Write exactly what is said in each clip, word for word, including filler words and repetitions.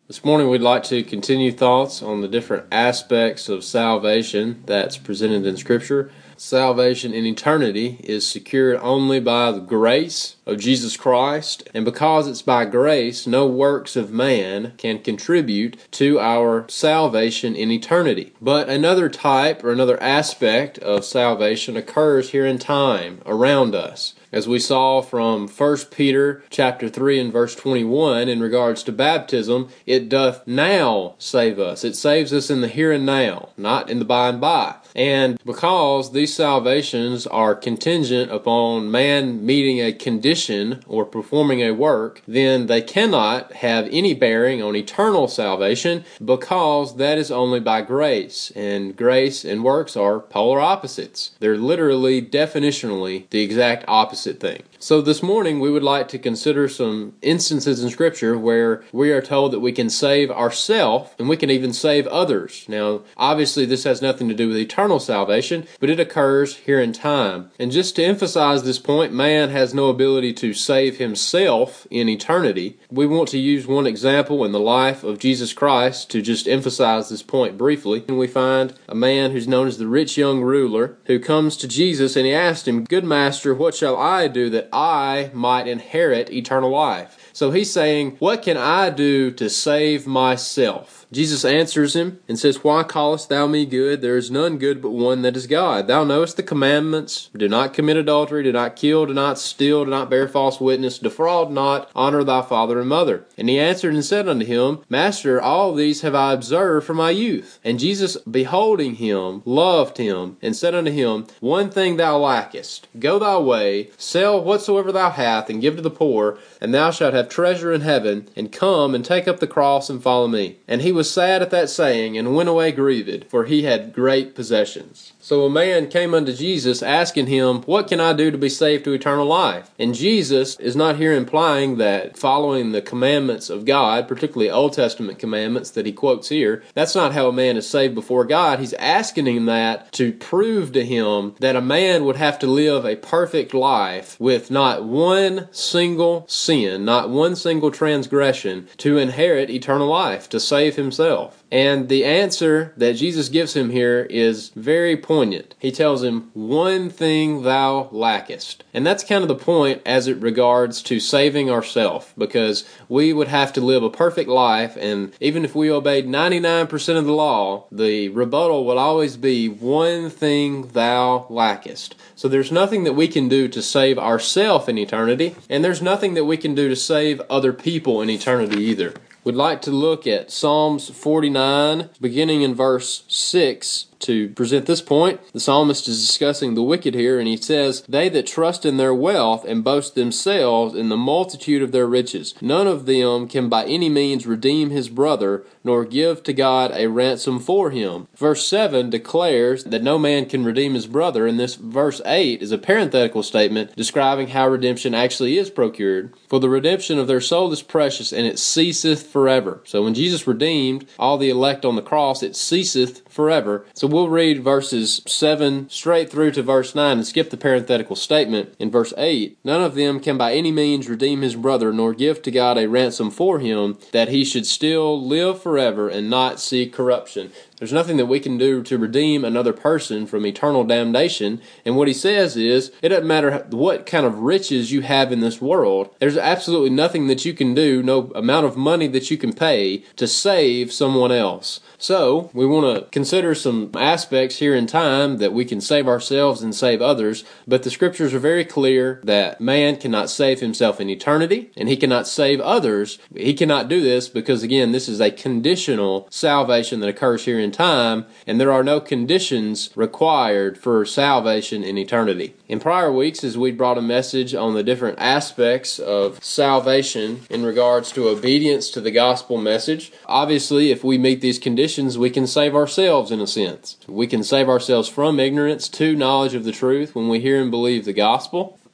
This morning we'd like to continue thoughts on the different aspects of salvation that's presented in Scripture. Salvation in eternity is secured only by the grace of Jesus Christ, and because it's by grace, no works of man can contribute to our salvation in eternity. But another type or another aspect of salvation occurs here in time around us. As we saw from First Peter chapter three and verse twenty-one in regards to baptism, it doth now save us. It saves us in the here and now, not in the by and by. And because these salvations are contingent upon man meeting a condition or performing a work, then they cannot have any bearing on eternal salvation because that is only by grace. And grace and works are polar opposites. They're literally, definitionally, the exact opposite thing. So this morning we would like to consider some instances in Scripture where we are told that we can save ourselves and we can even save others. Now, obviously this has nothing to do with eternal salvation, but it occurs here in time. And just to emphasize this point, man has no ability to save himself in eternity. We want to use one example in the life of Jesus Christ to just emphasize this point briefly. And we find a man who's known as the rich young ruler who comes to Jesus and he asked him, "Good master, what shall I do that I might inherit eternal life?" So he's saying, what can I do to save myself? Jesus answers him and says, "Why callest thou me good? There is none good but one, that is God. Thou knowest the commandments. Do not commit adultery, do not kill, do not steal, do not bear false witness, defraud not, honor thy father and mother." And he answered and said unto him, "Master, all these have I observed from my youth." And Jesus, beholding him, loved him, and said unto him, "One thing thou lackest. Go thy way, sell whatsoever thou hast, and give to the poor, and thou shalt have treasure in heaven, and come and take up the cross and follow me." And he was sad at that saying, and went away grieved, for he had great possessions. So a man came unto Jesus asking him, "What can I do to be saved to eternal life?" And Jesus is not here implying that following the commandments of God, particularly Old Testament commandments that he quotes here, that's not how a man is saved before God. He's asking him that to prove to him that a man would have to live a perfect life with not one single sin, not one single transgression, to inherit eternal life, to save himself. And the answer that Jesus gives him here is very poignant. He tells him, "One thing thou lackest." And that's kind of the point as it regards to saving ourselves, because we would have to live a perfect life, and even if we obeyed ninety-nine percent of the law, the rebuttal will always be, "One thing thou lackest." So there's nothing that we can do to save ourselves in eternity, and there's nothing that we can do to save other people in eternity either. We'd like to look at Psalms forty-nine, beginning in verse six, to present this point. The psalmist is discussing the wicked here, and he says, "They that trust in their wealth and boast themselves in the multitude of their riches, none of them can by any means redeem his brother, nor give to God a ransom for him." Verse seven declares that no man can redeem his brother, and this verse eight is a parenthetical statement describing how redemption actually is procured. "For the redemption of their soul is precious, and it ceaseth forever." So when Jesus redeemed all the elect on the cross, it ceaseth forever. So we'll read verses seven straight through to verse nine and skip the parenthetical statement in verse eight. "None of them can by any means redeem his brother, nor give to God a ransom for him, that he should still live forever and not see corruption." There's nothing that we can do to redeem another person from eternal damnation. And what he says is, it doesn't matter what kind of riches you have in this world. There's absolutely nothing that you can do, no amount of money that you can pay to save someone else. So, we want to consider some aspects here in time that we can save ourselves and save others, but the Scriptures are very clear that man cannot save himself in eternity, and he cannot save others. He cannot do this because, again, this is a conditional salvation that occurs here in time, and there are no conditions required for salvation in eternity. In prior weeks, as we brought a message on the different aspects of salvation in regards to obedience to the gospel message, obviously, if we meet these conditions, we can save ourselves in a sense. We can save ourselves from ignorance to knowledge of the truth when we hear and believe the gospel.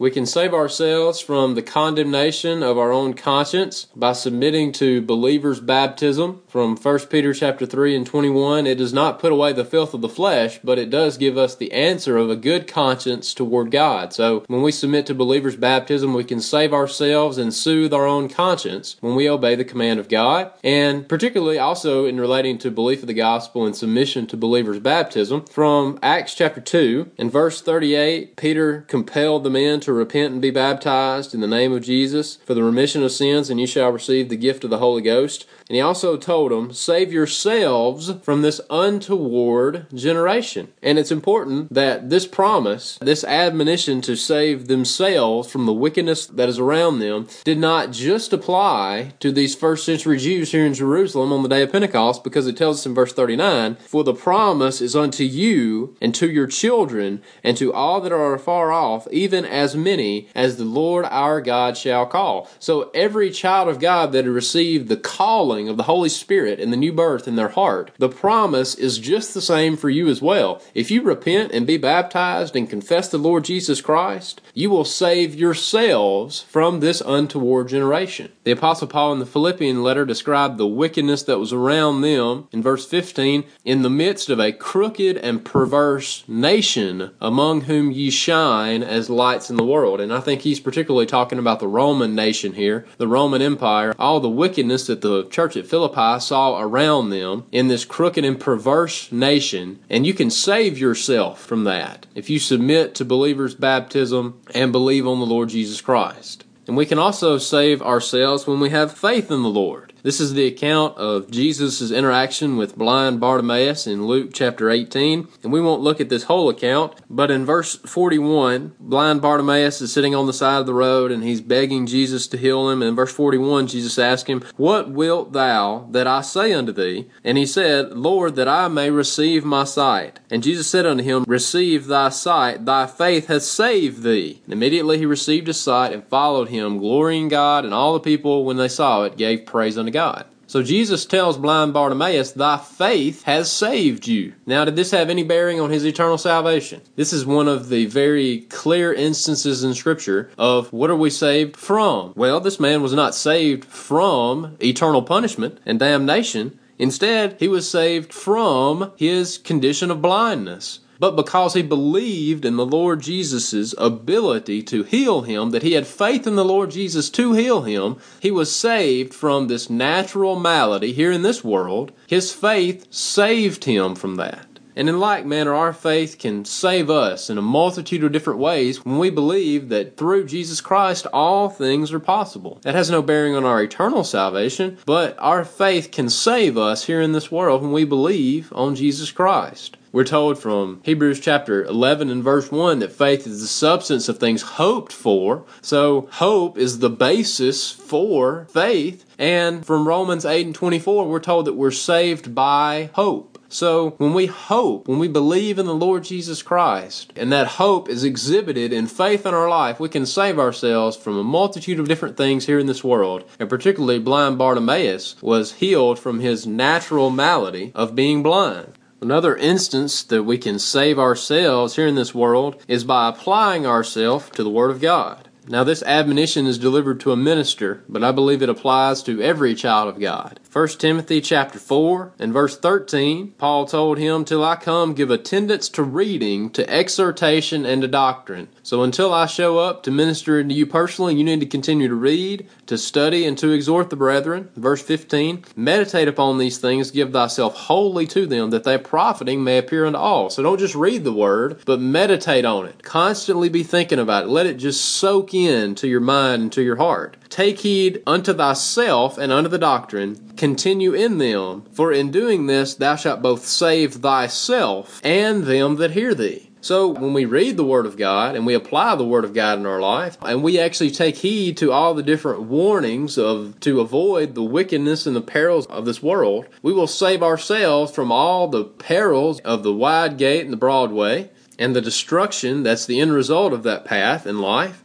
We can save ourselves from the condemnation of our own conscience by submitting to believers' baptism. From First Peter chapter three and twenty-one, it does not put away the filth of the flesh, but it does give us the answer of a good conscience toward God. So when we submit to believers' baptism, we can save ourselves and soothe our own conscience when we obey the command of God. And particularly also in relating to belief of the gospel and submission to believers' baptism, from Acts chapter two, in verse thirty-eight, Peter compelled the men to repent and be baptized in the name of Jesus for the remission of sins, and you shall receive the gift of the Holy Ghost. And he also told them, save yourselves from this untoward generation. And it's important that this promise, this admonition to save themselves from the wickedness that is around them, did not just apply to these first century Jews here in Jerusalem on the day of Pentecost, because it tells us in verse thirty-nine, for the promise is unto you and to your children and to all that are afar off, even as many as the Lord our God shall call. So every child of God that had received the calling of the Holy Spirit and the new birth in their heart, the promise is just the same for you as well. If you repent and be baptized and confess the Lord Jesus Christ, you will save yourselves from this untoward generation. The Apostle Paul in the Philippian letter described the wickedness that was around them in verse fifteen, in the midst of a crooked and perverse nation, among whom ye shine as lights in the world. And I think he's particularly talking about the Roman nation here, the Roman Empire, all the wickedness that the church at Philippi saw around them in this crooked and perverse nation. And you can save yourself from that if you submit to believers' baptism and believe on the Lord Jesus Christ. And we can also save ourselves when we have faith in the Lord. This is the account of Jesus' interaction with blind Bartimaeus in Luke chapter eighteen. And we won't look at this whole account, but in verse forty-one, blind Bartimaeus is sitting on the side of the road and he's begging Jesus to heal him. And in verse forty-one, Jesus asked him, what wilt thou that I say unto thee? And he said, Lord, that I may receive my sight. And Jesus said unto him, receive thy sight, thy faith hath saved thee. And immediately he received his sight and followed him, glorying God, and all the people, when they saw it, gave praise unto God. So Jesus tells blind Bartimaeus, thy faith has saved you. Now, did this have any bearing on his eternal salvation? This is one of the very clear instances in Scripture of what are we saved from? Well, this man was not saved from eternal punishment and damnation. Instead, he was saved from his condition of blindness. But because he believed in the Lord Jesus' ability to heal him, that he had faith in the Lord Jesus to heal him, he was saved from this natural malady here in this world. His faith saved him from that. And in like manner, our faith can save us in a multitude of different ways when we believe that through Jesus Christ all things are possible. That has no bearing on our eternal salvation, but our faith can save us here in this world when we believe on Jesus Christ. We're told from Hebrews chapter eleven and verse one that faith is the substance of things hoped for. So hope is the basis for faith. And from Romans eight and twenty-four, we're told that we're saved by hope. So when we hope, when we believe in the Lord Jesus Christ, and that hope is exhibited in faith in our life, we can save ourselves from a multitude of different things here in this world. And particularly blind Bartimaeus was healed from his natural malady of being blind. Another instance that we can save ourselves here in this world is by applying ourselves to the Word of God. Now, this admonition is delivered to a minister, but I believe it applies to every child of God. First Timothy chapter four and verse thirteen, Paul told him, till I come, give attendance to reading, to exhortation, and to doctrine. So until I show up to minister to you personally, you need to continue to read, to study, and to exhort the brethren. Verse fifteen, meditate upon these things, give thyself wholly to them, that thy profiting may appear unto all. So don't just read the word, but meditate on it. Constantly be thinking about it. Let it just soak in to your mind and to your heart. Take heed unto thyself and unto the doctrine. Continue in them, for in doing this thou shalt both save thyself and them that hear thee. So when we read the Word of God and we apply the Word of God in our life, and we actually take heed to all the different warnings of to avoid the wickedness and the perils of this world, we will save ourselves from all the perils of the wide gate and the broad way, and the destruction that's the end result of that path in life.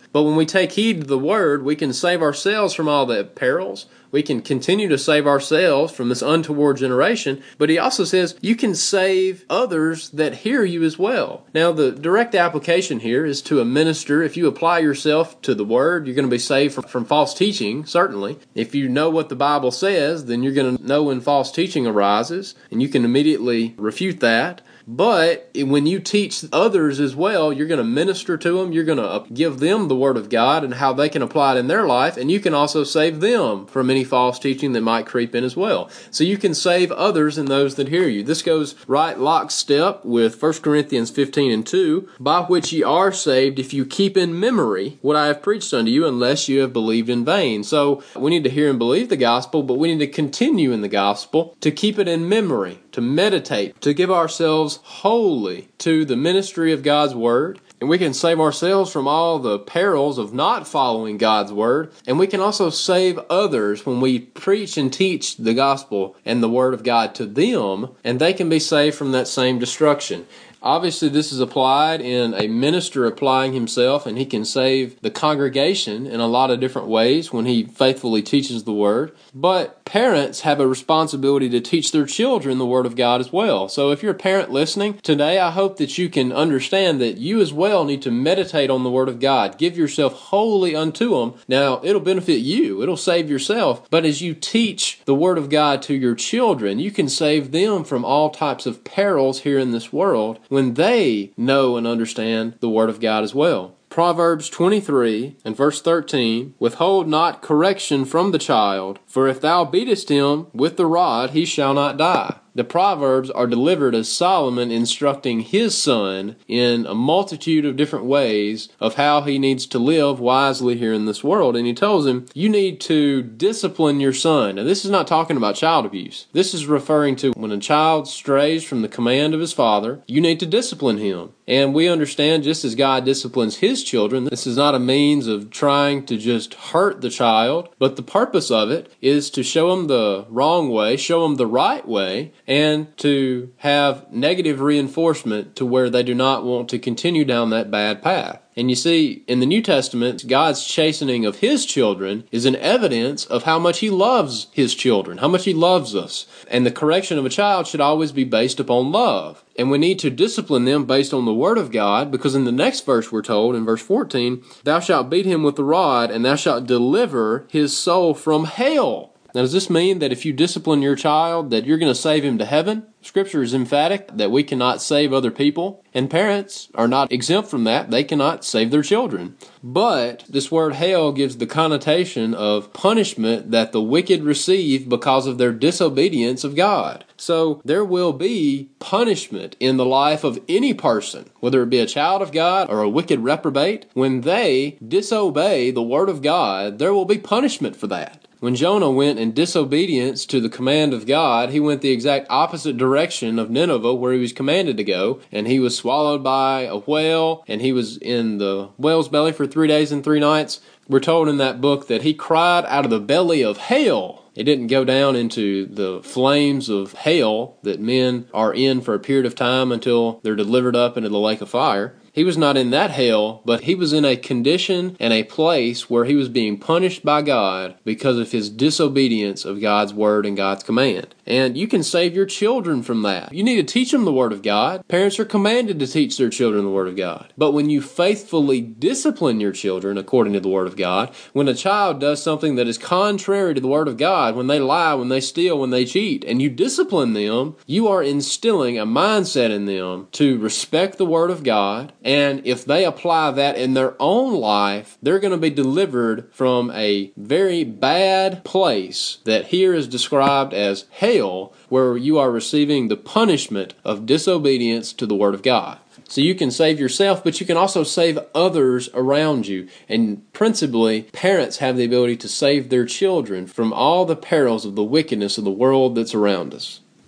But when we take heed to the Word, we can save ourselves from all the perils. We can continue to save ourselves from this untoward generation. But he also says you can save others that hear you as well. Now, the direct application here is to a minister. If you apply yourself to the Word, you're going to be saved from, from false teaching, certainly. If you know what the Bible says, then you're going to know when false teaching arises, and you can immediately refute that. But when you teach others as well, you're going to minister to them, you're going to give them the Word of God and how they can apply it in their life, and you can also save them from any false teaching that might creep in as well. So you can save others and those that hear you. This goes right lockstep with First Corinthians fifteen and two, by which ye are saved if you keep in memory what I have preached unto you, unless you have believed in vain. So we need to hear and believe the gospel, but we need to continue in the gospel to keep it in memory, to meditate, to give ourselves wholly to the ministry of God's Word. And we can save ourselves from all the perils of not following God's Word. And we can also save others when we preach and teach the gospel and the Word of God to them, and they can be saved from that same destruction. Obviously, this is applied in a minister applying himself, and he can save the congregation in a lot of different ways when he faithfully teaches the Word. But parents have a responsibility to teach their children the Word of God as well. So if you're a parent listening today, I hope that you can understand that you as well need to meditate on the Word of God. Give yourself wholly unto Him. Now, it'll benefit you. It'll save yourself. But as you teach the Word of God to your children, you can save them from all types of perils here in this world when they know and understand the Word of God as well. Proverbs twenty-three and verse thirteen, withhold not correction from the child, for if thou beatest him with the rod, he shall not die. The Proverbs are delivered as Solomon instructing his son in a multitude of different ways of how he needs to live wisely here in this world. And he tells him, you need to discipline your son. Now, this is not talking about child abuse. This is referring to when a child strays from the command of his father, you need to discipline him. And we understand, just as God disciplines his children, this is not a means of trying to just hurt the child, but the purpose of it is to show them the wrong way, show them the right way, and to have negative reinforcement to where they do not want to continue down that bad path. And you see, in the New Testament, God's chastening of His children is an evidence of how much He loves His children, how much He loves us. And the correction of a child should always be based upon love. And we need to discipline them based on the Word of God, because in the next verse we're told, in verse fourteen, thou shalt beat him with the rod, and thou shalt deliver his soul from hell. Now, does this mean that if you discipline your child that you're going to save him to heaven? Scripture is emphatic that we cannot save other people, and parents are not exempt from that. They cannot save their children. But this word hell gives the connotation of punishment that the wicked receive because of their disobedience of God. So there will be punishment in the life of any person, whether it be a child of God or a wicked reprobate. When they disobey the Word of God, there will be punishment for that. When Jonah went in disobedience to the command of God, he went the exact opposite direction of Nineveh, where he was commanded to go, and he was swallowed by a whale, and he was in the whale's belly for three days and three nights. We're told in that book that he cried out of the belly of hell. It didn't go down into the flames of hell that men are in for a period of time until they're delivered up into the lake of fire. He was not in that hell, but he was in a condition and a place where he was being punished by God because of his disobedience of God's word and God's command. And you can save your children from that. You need to teach them the Word of God. Parents are commanded to teach their children the Word of God. But when you faithfully discipline your children according to the Word of God, when a child does something that is contrary to the Word of God, when they lie, when they steal, when they cheat, and you discipline them, you are instilling a mindset in them to respect the Word of God. And if they apply that in their own life, they're going to be delivered from a very bad place that here is described as hell, where you are receiving the punishment of disobedience to the Word of God. So you can save yourself, but you can also save others around you. And principally, parents have the ability to save their children from all the perils of the wickedness of the world that's around us.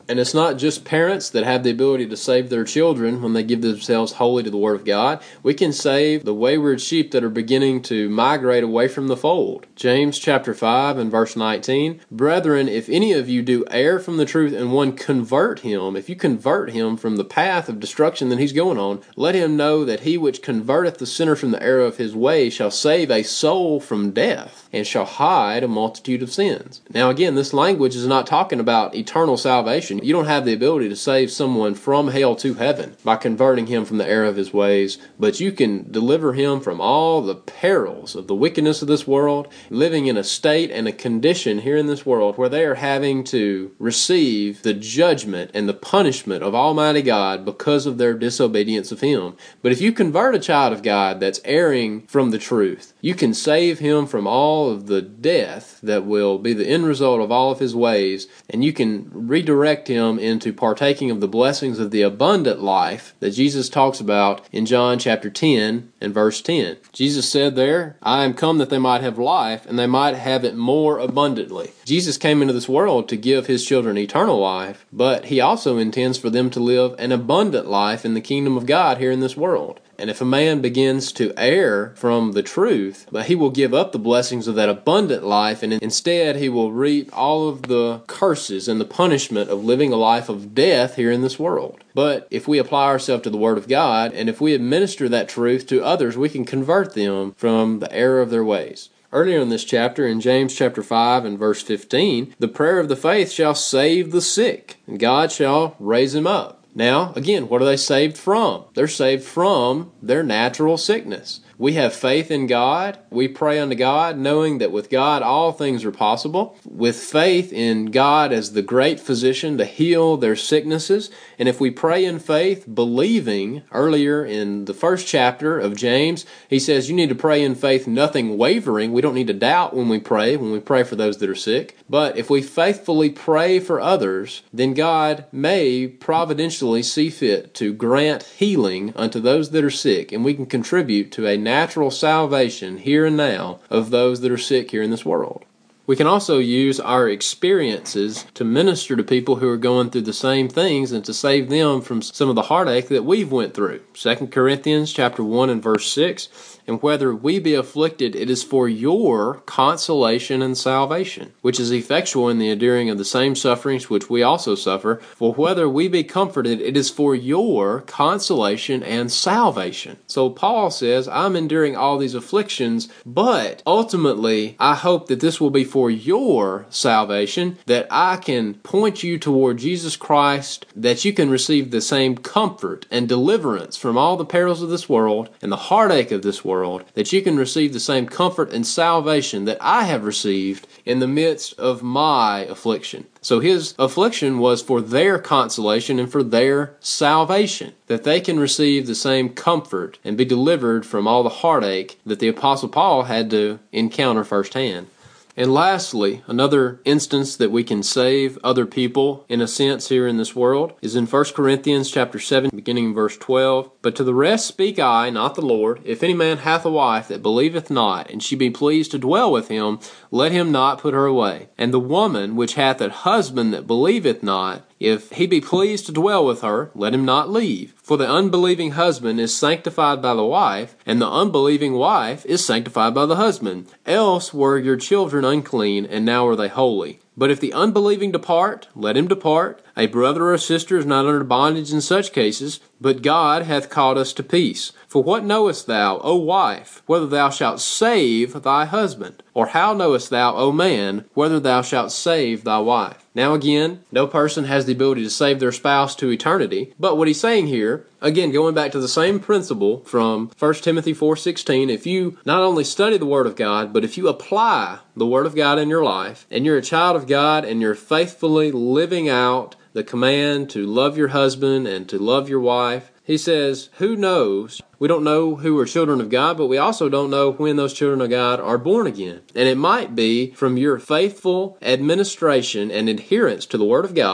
And it's not just parents that have the ability to save their children when they give themselves wholly to the Word of God. We can save the wayward sheep that are beginning to migrate away from the fold. James chapter five and verse nineteen, Brethren, if any of you do err from the truth and one convert him, if you convert him from the path of destruction that he's going on, let him know that he which converteth the sinner from the error of his way shall save a soul from death, and shall hide a multitude of sins. Now again, this language is not talking about eternal salvation. You don't have the ability to save someone from hell to heaven by converting him from the error of his ways, but you can deliver him from all the perils of the wickedness of this world, living in a state and a condition here in this world where they are having to receive the judgment and the punishment of Almighty God because of their disobedience of Him. But if you convert a child of God that's erring from the truth, you can save him from all of the death that will be the end result of all of his ways, and you can redirect him into partaking of the blessings of the abundant life that Jesus talks about in John chapter ten and verse ten. Jesus said there, I am come that they might have life, and they might have it more abundantly. Jesus came into this world to give His children eternal life, but He also intends for them to live an abundant life in the kingdom of God here in this world. And if a man begins to err from the truth, but he will give up the blessings of that abundant life, and instead he will reap all of the curses and the punishment of living a life of death here in this world. But if we apply ourselves to the Word of God, and if we administer that truth to others, we can convert them from the error of their ways. Earlier in this chapter, in James chapter five and verse fifteen, the prayer of the faith shall save the sick, and God shall raise him up. Now, again, what are they saved from? They're saved from their natural sickness. We have faith in God. We pray unto God, knowing that with God all things are possible. With faith in God as the great physician to heal their sicknesses. And if we pray in faith, believing, earlier in the first chapter of James, he says you need to pray in faith, nothing wavering. We don't need to doubt when we pray, when we pray for those that are sick. But if we faithfully pray for others, then God may providentially see fit to grant healing unto those that are sick, and we can contribute to a natural salvation here and now of those that are sick here in this world. We can also use our experiences to minister to people who are going through the same things and to save them from some of the heartache that we've went through. Second Corinthians chapter one and verse six, and whether we be afflicted, it is for your consolation and salvation, which is effectual in the enduring of the same sufferings which we also suffer. For whether we be comforted, it is for your consolation and salvation. So Paul says, I'm enduring all these afflictions, but ultimately I hope that this will be for your salvation, that I can point you toward Jesus Christ, that you can receive the same comfort and deliverance from all the perils of this world and the heartache of this world, that you can receive the same comfort and salvation that I have received in the midst of my affliction. So his affliction was for their consolation and for their salvation, that they can receive the same comfort and be delivered from all the heartache that the Apostle Paul had to encounter firsthand. And lastly, another instance that we can save other people in a sense here in this world is in First Corinthians chapter seven, beginning in verse twelve. But to the rest speak I, not the Lord. If any man hath a wife that believeth not, and she be pleased to dwell with him, let him not put her away. And the woman which hath a husband that believeth not, if he be pleased to dwell with her, let him not leave. For the unbelieving husband is sanctified by the wife, and the unbelieving wife is sanctified by the husband. Else were your children unclean, and now are they holy. But if the unbelieving depart, let him depart. A brother or a sister is not under bondage in such cases, but God hath called us to peace. For what knowest thou, O wife, whether thou shalt save thy husband? Or how knowest thou, O man, whether thou shalt save thy wife? Now again, no person has the ability to save their spouse to eternity, but what he's saying here, again, going back to the same principle from First Timothy four sixteen, if you not only study the Word of God, but if you apply the Word of God in your life, and you're a child of God, and you're faithfully living out the command to love your husband and to love your wife, he says, who knows? We don't know who are children of God, but we also don't know when those children of God are born again. And it might be from your faithful administration and adherence to the Word of God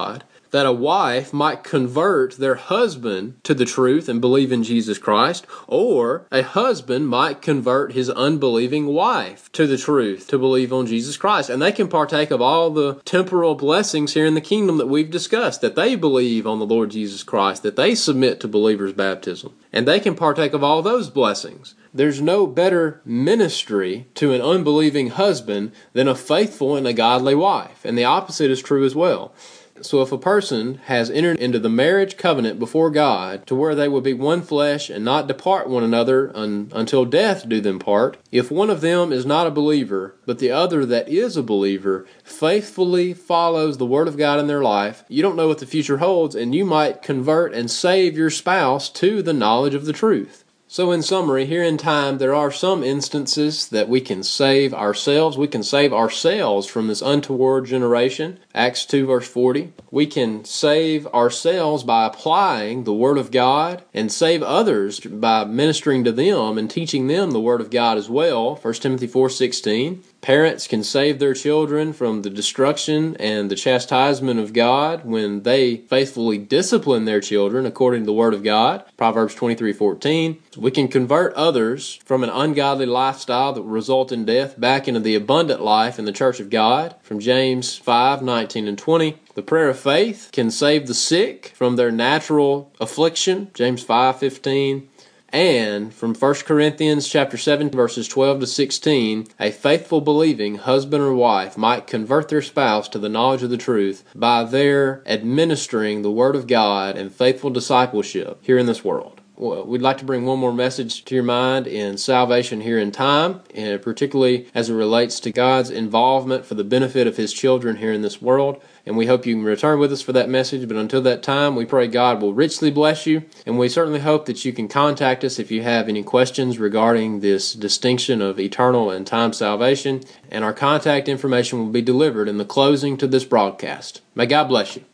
that a wife might convert their husband to the truth and believe in Jesus Christ, or a husband might convert his unbelieving wife to the truth to believe on Jesus Christ. And they can partake of all the temporal blessings here in the kingdom that we've discussed, that they believe on the Lord Jesus Christ, that they submit to believers' baptism. And they can partake of all those blessings. There's no better ministry to an unbelieving husband than a faithful and a godly wife. And the opposite is true as well. So if a person has entered into the marriage covenant before God to where they will be one flesh and not depart one another un, until death do them part, if one of them is not a believer, but the other that is a believer faithfully follows the Word of God in their life, you don't know what the future holds, and you might convert and save your spouse to the knowledge of the truth. So in summary, here in time, there are some instances that we can save ourselves. We can save ourselves from this untoward generation. Acts two verse forty. We can save ourselves by applying the Word of God and save others by ministering to them and teaching them the Word of God as well. First Timothy four sixteen. Parents can save their children from the destruction and the chastisement of God when they faithfully discipline their children according to the Word of God. Proverbs twenty-three fourteen. We can convert others from an ungodly lifestyle that will result in death back into the abundant life in the church of God. From James five nineteen and twenty. The prayer of faith can save the sick from their natural affliction. James five fifteen. And from First Corinthians chapter seven, verses twelve to sixteen, a faithful believing husband or wife might convert their spouse to the knowledge of the truth by their administering the Word of God and faithful discipleship here in this world. Well, we'd like to bring one more message to your mind in salvation here in time, and particularly as it relates to God's involvement for the benefit of His children here in this world. And we hope you can return with us for that message. But until that time, we pray God will richly bless you. And we certainly hope that you can contact us if you have any questions regarding this distinction of eternal and time salvation. And our contact information will be delivered in the closing to this broadcast. May God bless you.